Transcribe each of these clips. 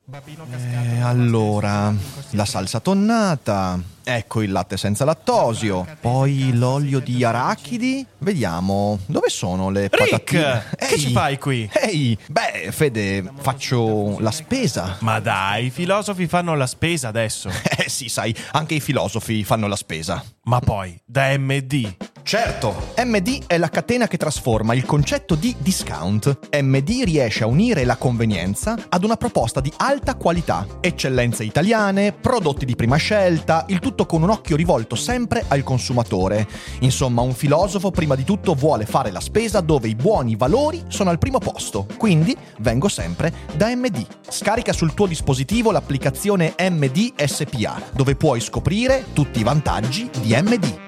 Allora, la salsa tonnata, ecco il latte senza lattosio, poi l'olio di arachidi. Vediamo, dove sono le patatine? Rick, che ci fai qui? Ehi, beh, Fede, faccio la spesa. Ma dai, i filosofi fanno la spesa adesso. Sì, sai, anche i filosofi fanno la spesa. Ma poi, da MD. Certo, MD è la catena che trasforma il concetto di discount. MD riesce a unire la convenienza ad una proposta di alta qualità, eccellenze italiane, prodotti di prima scelta, il tutto con un occhio rivolto sempre al consumatore. Insomma, un filosofo prima di tutto vuole fare la spesa dove i buoni valori sono al primo posto. Quindi vengo sempre da MD. Scarica sul tuo dispositivo l'applicazione MD SPA, dove puoi scoprire tutti i vantaggi di MD.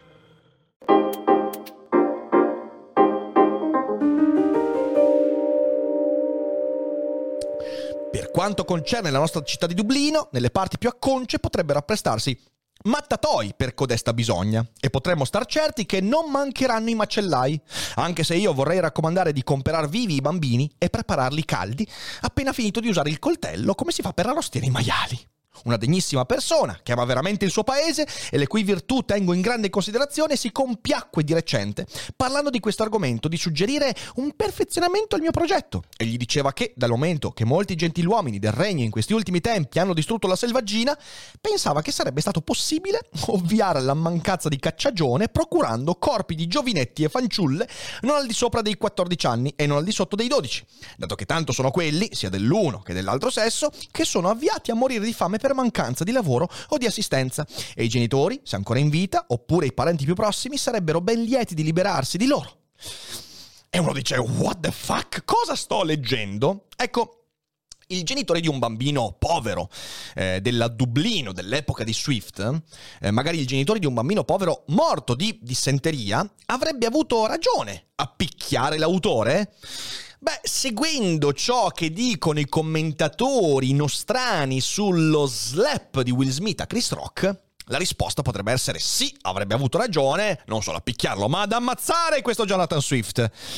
Per quanto concerne la nostra città di Dublino, nelle parti più acconce potrebbero apprestarsi mattatoi per codesta bisogna, e potremmo star certi che non mancheranno i macellai, anche se io vorrei raccomandare di comperar vivi i bambini e prepararli caldi appena finito di usare il coltello, come si fa per arrostire i maiali. Una degnissima persona che ama veramente il suo paese e le cui virtù tengo in grande considerazione si compiacque di recente, parlando di questo argomento, di suggerire un perfezionamento al mio progetto. E gli diceva che, dal momento che molti gentiluomini del regno in questi ultimi tempi hanno distrutto la selvaggina, pensava che sarebbe stato possibile ovviare alla mancanza di cacciagione procurando corpi di giovinetti e fanciulle non al di sopra dei 14 anni e non al di sotto dei 12, dato che tanto sono quelli, sia dell'uno che dell'altro sesso, che sono avviati a morire di fame per mancanza di lavoro o di assistenza, e i genitori, se ancora in vita, oppure i parenti più prossimi, sarebbero ben lieti di liberarsi di loro. E uno dice: what the fuck? Cosa sto leggendo? Ecco, il genitore di un bambino povero della Dublino dell'epoca di Swift, magari il genitore di un bambino povero morto di dissenteria, avrebbe avuto ragione a picchiare l'autore? Beh, seguendo ciò che dicono i commentatori nostrani sullo slap di Will Smith a Chris Rock, la risposta potrebbe essere sì, avrebbe avuto ragione, non solo a picchiarlo, ma ad ammazzare questo Jonathan Swift.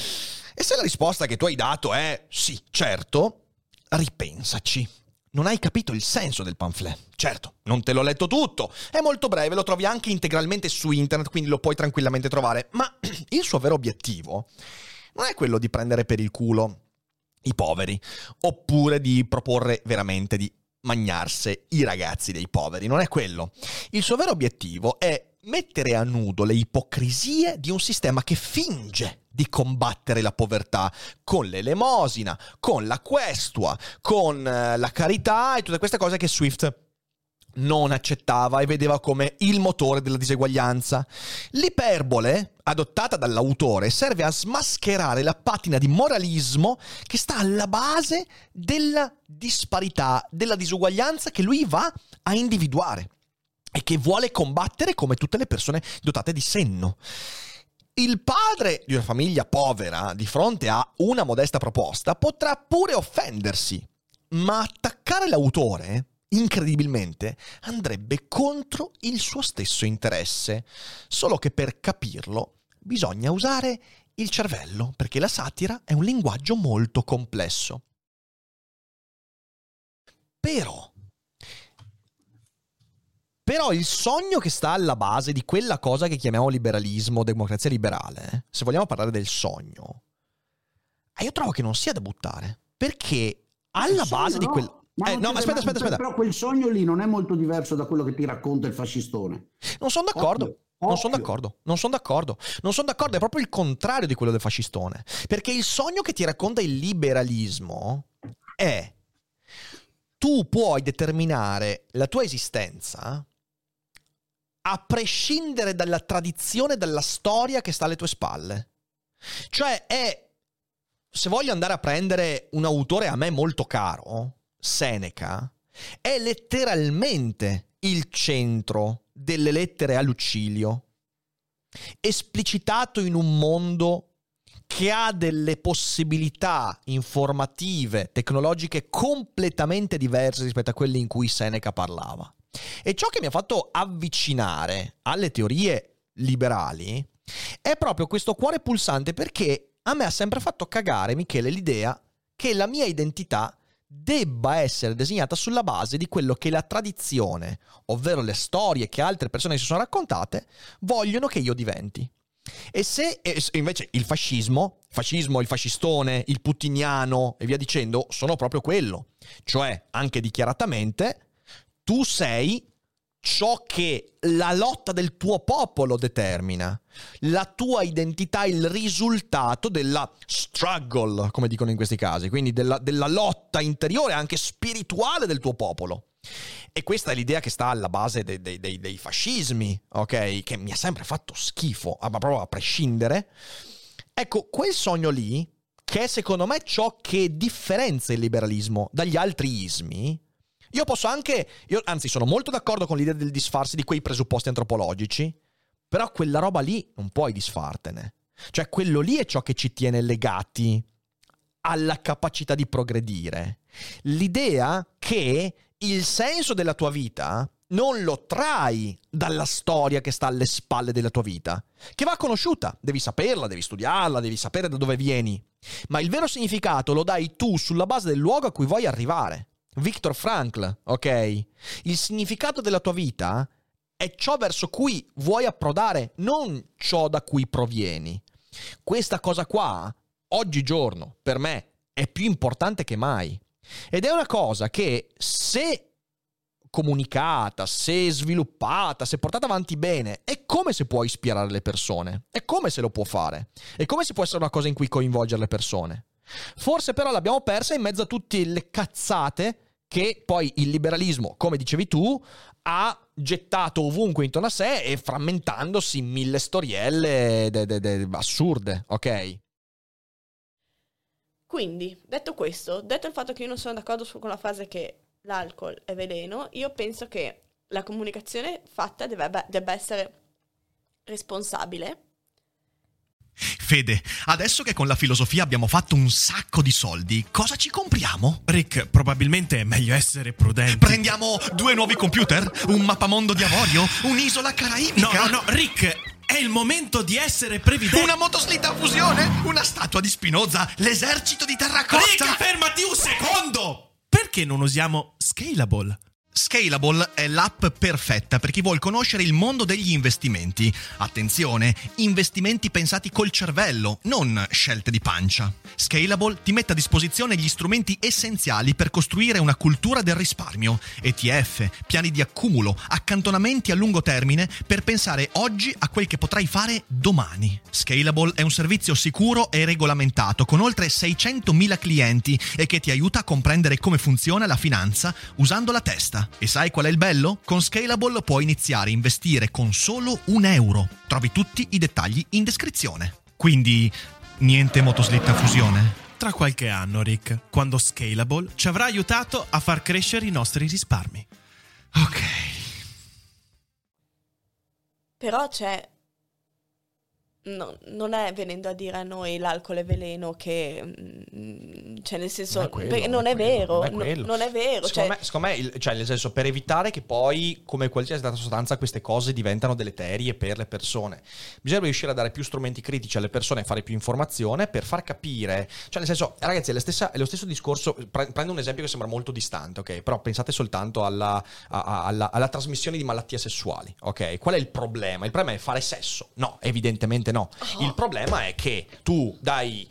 E se la risposta che tu hai dato è sì, certo, ripensaci. Non hai capito il senso del pamphlet. Certo, non te l'ho letto tutto, è molto breve, lo trovi anche integralmente su internet, quindi lo puoi tranquillamente trovare, ma il suo vero obiettivo non è quello di prendere per il culo i poveri, oppure di proporre veramente di magnarsi i ragazzi dei poveri, non è quello. Il suo vero obiettivo è mettere a nudo le ipocrisie di un sistema che finge di combattere la povertà con l'elemosina, con la questua, con la carità e tutte queste cose che Swift non accettava e vedeva come il motore della diseguaglianza. L'iperbole adottata dall'autore serve a smascherare la patina di moralismo che sta alla base della disparità, della disuguaglianza che lui va a individuare e che vuole combattere come tutte le persone dotate di senno. Il padre di una famiglia povera, di fronte a una modesta proposta, potrà pure offendersi, ma attaccare l'autore, incredibilmente, andrebbe contro il suo stesso interesse. Solo che per capirlo bisogna usare il cervello, perché la satira è un linguaggio molto complesso. Però il sogno che sta alla base di quella cosa che chiamiamo liberalismo, democrazia liberale, se vogliamo parlare del sogno, io trovo che non sia da buttare, perché alla base di quel... aspetta. Però quel sogno lì non è molto diverso da quello che ti racconta il fascistone. Non sono d'accordo. Non sono d'accordo, è proprio il contrario di quello del fascistone. Perché il sogno che ti racconta il liberalismo è: tu puoi determinare la tua esistenza a prescindere dalla tradizione, dalla storia che sta alle tue spalle. Cioè è, se voglio andare a prendere un autore a me molto caro, Seneca, è letteralmente il centro delle lettere a Lucilio, esplicitato in un mondo che ha delle possibilità informative, tecnologiche completamente diverse rispetto a quelle in cui Seneca parlava. E ciò che mi ha fatto avvicinare alle teorie liberali è proprio questo cuore pulsante, perché a me ha sempre fatto cagare, Michele, l'idea che la mia identità debba essere disegnata sulla base di quello che la tradizione, ovvero le storie che altre persone si sono raccontate, vogliono che io diventi. E se invece il fascismo, il fascistone, il putiniano e via dicendo sono proprio quello, cioè anche dichiaratamente tu sei ciò che la lotta del tuo popolo determina, la tua identità, il risultato della struggle, come dicono in questi casi, quindi della lotta interiore, anche spirituale del tuo popolo. E questa è l'idea che sta alla base dei fascismi, ok? Che mi ha sempre fatto schifo, ma proprio a prescindere. Ecco, quel sogno lì, che è secondo me ciò che differenzia il liberalismo dagli altri ismi. Io anzi sono molto d'accordo con l'idea del disfarsi di quei presupposti antropologici, però quella roba lì non puoi disfartene. Cioè quello lì è ciò che ci tiene legati alla capacità di progredire. L'idea che il senso della tua vita non lo trai dalla storia che sta alle spalle della tua vita, che va conosciuta, devi saperla, devi studiarla, devi sapere da dove vieni, ma il vero significato lo dai tu sulla base del luogo a cui vuoi arrivare. Viktor Frankl, ok? Il significato della tua vita è ciò verso cui vuoi approdare, non ciò da cui provieni. Questa cosa qua, oggigiorno, per me, è più importante che mai. Ed è una cosa che, se comunicata, se sviluppata, se portata avanti bene, è come se può ispirare le persone, è come se lo può fare, è come se può essere una cosa in cui coinvolgere le persone. Forse però l'abbiamo persa in mezzo a tutte le cazzate che poi il liberalismo, come dicevi tu, ha gettato ovunque intorno a sé e frammentandosi in mille storielle assurde, ok? Quindi, detto questo, detto il fatto che io non sono d'accordo con la frase che l'alcol è veleno, io penso che la comunicazione fatta debba essere responsabile. Fede, adesso che con la filosofia abbiamo fatto un sacco di soldi, cosa ci compriamo? Rick, probabilmente è meglio essere prudenti. Prendiamo 2 nuovi computer? Un mappamondo di avorio? Un'isola caraibica? No, Rick, è il momento di essere previdenti. Una motoslitta a fusione? Una statua di Spinoza? L'esercito di terracotta? Rick, fermati un secondo! Perché non usiamo Scalable? Scalable è l'app perfetta per chi vuol conoscere il mondo degli investimenti. Attenzione, investimenti pensati col cervello, non scelte di pancia. Scalable ti mette a disposizione gli strumenti essenziali per costruire una cultura del risparmio, ETF, piani di accumulo, accantonamenti a lungo termine per pensare oggi a quel che potrai fare domani. Scalable è un servizio sicuro e regolamentato con oltre 600.000 clienti e che ti aiuta a comprendere come funziona la finanza usando la testa. E sai qual è il bello? Con Scalable puoi iniziare a investire con solo €1. Trovi tutti i dettagli in descrizione. Quindi, niente motoslitta a fusione? Tra qualche anno, Rick, quando Scalable ci avrà aiutato a far crescere i nostri risparmi. Ok. Però c'è... No, non è venendo a dire a noi l'alcol è veleno che... cioè nel senso... non è vero. Non è vero. Secondo me cioè nel senso, per evitare che poi, come qualsiasi altra sostanza, queste cose diventano deleterie per le persone, bisogna riuscire a dare più strumenti critici alle persone, fare più informazione per far capire. Cioè nel senso, ragazzi, è lo stesso discorso. Prendo un esempio che sembra molto distante, ok? Però pensate soltanto alla trasmissione di malattie sessuali, ok? Qual è il problema? Il problema è fare sesso? No, evidentemente no. Il problema è che tu dagli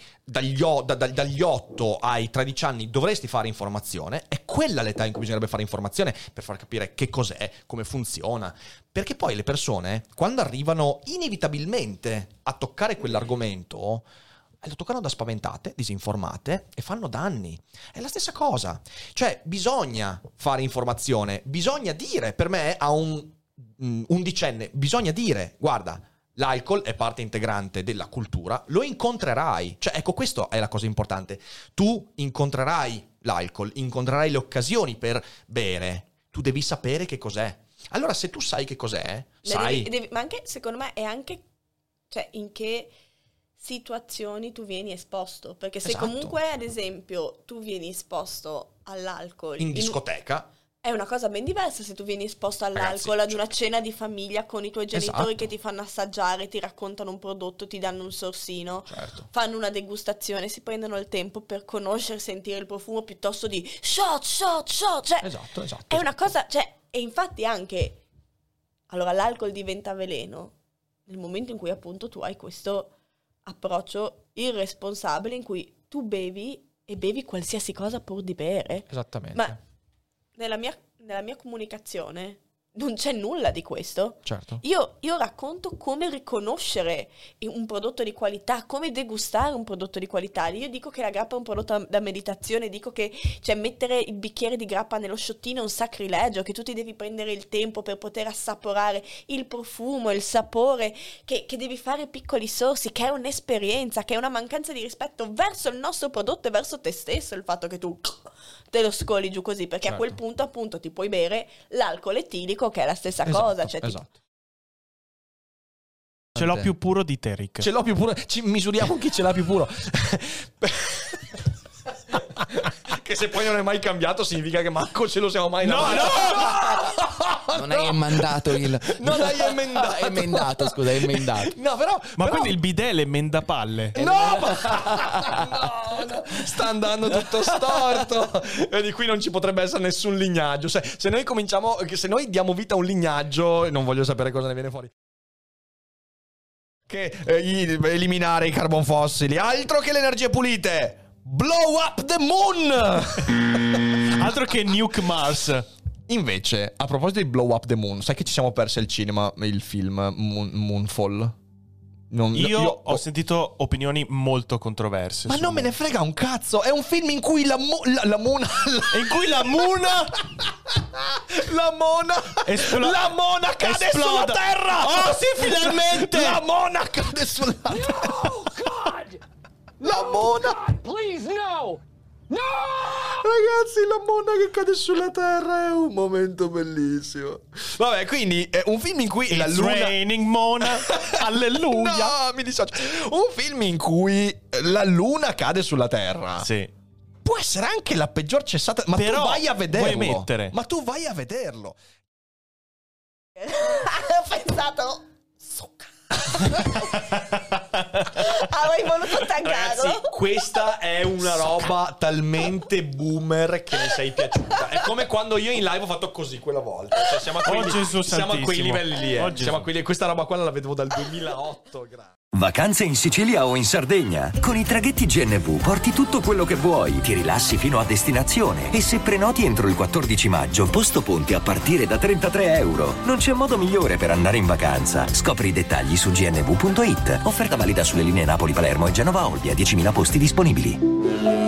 8 ai 13 anni dovresti fare informazione, è quella l'età in cui bisognerebbe fare informazione per far capire che cos'è, come funziona, perché poi le persone, quando arrivano inevitabilmente a toccare quell'argomento, lo toccano da spaventate, disinformate e fanno danni. È la stessa cosa. Cioè, bisogna fare informazione, bisogna dire, per me a un undicenne, bisogna dire, guarda, l'alcol è parte integrante della cultura, lo incontrerai. Cioè, ecco, questa è la cosa importante. Tu incontrerai l'alcol, incontrerai le occasioni per bere. Tu devi sapere che cos'è. Allora, se tu sai che cos'è, sai... ma anche, secondo me, è anche... Cioè, in che situazioni tu vieni esposto. Perché se Esatto. comunque, ad esempio, tu vieni esposto all'alcol... In discoteca... È una cosa ben diversa se tu vieni esposto all'alcol ad una cena di famiglia con i tuoi genitori che ti fanno assaggiare, ti raccontano un prodotto, ti danno un sorsino, fanno una degustazione, si prendono il tempo per conoscere, sentire il profumo piuttosto di shot, cioè Esatto. è una cosa, cioè, e infatti anche, allora l'alcol diventa veleno nel momento in cui appunto tu hai questo approccio irresponsabile in cui tu bevi e bevi qualsiasi cosa pur di bere. Esattamente. Ma nella mia comunicazione non c'è nulla di questo. Certo. Io racconto come riconoscere un prodotto di qualità, come degustare un prodotto di qualità. Io dico che la grappa è un prodotto da meditazione, dico che mettere il bicchiere di grappa nello sciottino è un sacrilegio, che tu ti devi prendere il tempo per poter assaporare il profumo, il sapore, che devi fare piccoli sorsi, che è un'esperienza, che è una mancanza di rispetto verso il nostro prodotto e verso te stesso, il fatto che tu te lo scoli giù così, perché a quel punto appunto ti puoi bere l'alcol etilico, che è la stessa cosa. Cioè, Ce l'ho più puro di te, Rick. Ce l'ho più puro. Ci misuriamo chi ce l'ha più puro. Che se poi non è mai cambiato significa che manco ce lo siamo mai No! Non hai emendato il... Non hai emendato. Emendato, scusa, hai emendato. No, però... Quindi il bidet le mendapalle? No! Sta andando tutto storto. E di qui non ci potrebbe essere nessun lignaggio. Se noi cominciamo... Se noi diamo vita a un lignaggio, non voglio sapere cosa ne viene fuori. Che eliminare i carbon fossili. Altro che le energie pulite. Blow up the moon. Altro che nuke Mars. Invece, a proposito di Blow Up the Moon, sai che ci siamo persi al cinema il film Moonfall? Io ho sentito opinioni molto controverse. Ma non me ne frega un cazzo. È un film in cui la mona La mona la mona cade sulla terra. Oh sì, finalmente. La mona cade sulla terra. Oh God! La mona. God, please no! No! Ragazzi, la mona che cade sulla terra è un momento bellissimo. Vabbè, quindi è un film in cui la luna... raining mona. Alleluia. No, mi dissocio. Un film in cui la luna cade sulla terra. Sì. Può essere anche la peggior cessata. Ma però tu vai a vederlo. vuoi mettere? Ma tu vai a vederlo. ho pensato avrei voluto taggarlo. Ragazzi, questa è una roba talmente boomer che mi sei piaciuta. È come quando io in live ho fatto così quella volta. Cioè, siamo a quei livelli lì. Questa roba qua la vedevo dal 2008. Vacanze in Sicilia o in Sardegna? Con i traghetti GNV porti tutto quello che vuoi, ti rilassi fino a destinazione e se prenoti entro il 14 maggio, posto ponti a partire da €33. Non c'è modo migliore per andare in vacanza. Scopri i dettagli su gnv.it. Offerta valida sulle linee Napoli-Palermo e Genova-Olbia, 10.000 posti disponibili.